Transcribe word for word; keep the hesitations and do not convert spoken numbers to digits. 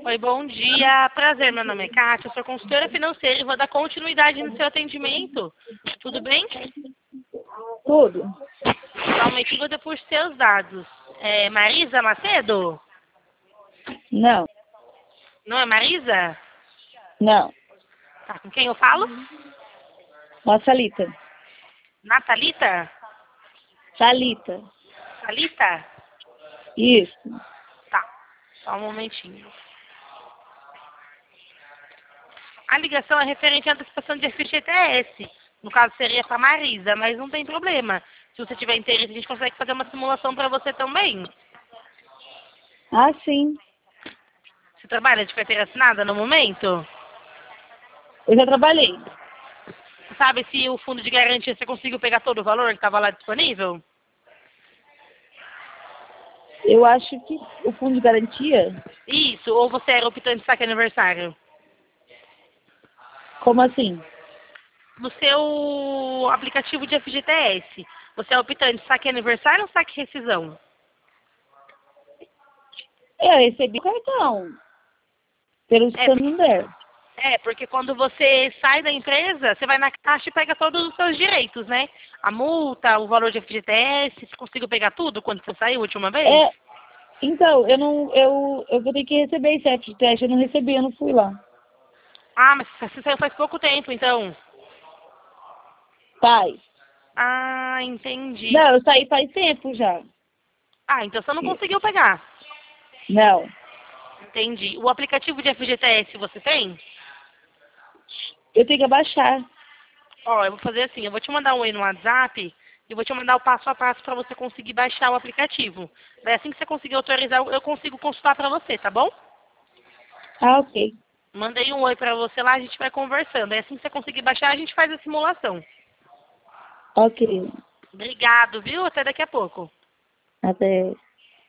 Oi, bom dia. Prazer, meu nome é Kátia, eu sou consultora financeira e vou dar continuidade no seu atendimento. Tudo bem? Tudo? Somente vou por seus dados. É Marisa Macedo? Não, Não é Marisa? não. Tá, com quem eu falo? Ó, Thalita. Natalita? Thalita. Thalita? Isso. Tá, só um momentinho. A ligação é referente à antecipação de F G T S. No caso, seria para Marisa, mas não tem problema. Se você tiver interesse, a gente consegue fazer uma simulação para você também. Ah, sim. Você trabalha de carteira assinada no momento? Eu já trabalhei. Você sabe se o fundo de garantia você conseguiu pegar todo o valor que estava lá disponível? Eu acho que o fundo de garantia... Isso, ou você era optante de saque aniversário? Como assim? No seu aplicativo de F G T S, você é optante de saque aniversário ou saque rescisão? Eu recebi cartão. Pelo É, Santander. é, porque quando você sai da empresa, você vai na caixa e pega todos os seus direitos, né? A multa, o valor de F G T S, você conseguiu pegar tudo quando você saiu a última vez? É, então, eu não... Eu, eu vou ter que receber esse F T S. Eu não recebi, eu não fui lá. Ah, mas você saiu faz pouco tempo, então. Pai. Ah, entendi. Não, eu saí faz tempo já. Ah, então você não conseguiu pegar. Não. Entendi. O aplicativo de F G T S você tem? Eu tenho que abaixar. Ó, eu vou fazer assim, eu vou te mandar um oi no WhatsApp e vou te mandar o passo a passo para você conseguir baixar o aplicativo. Daí assim que você conseguir autorizar, eu consigo consultar para você, tá bom? Ah, ok. Mandei um oi para você lá, a gente vai conversando. Daí assim que você conseguir baixar, a gente faz a simulação. Ok. Obrigado, viu? Até daqui a pouco. Até...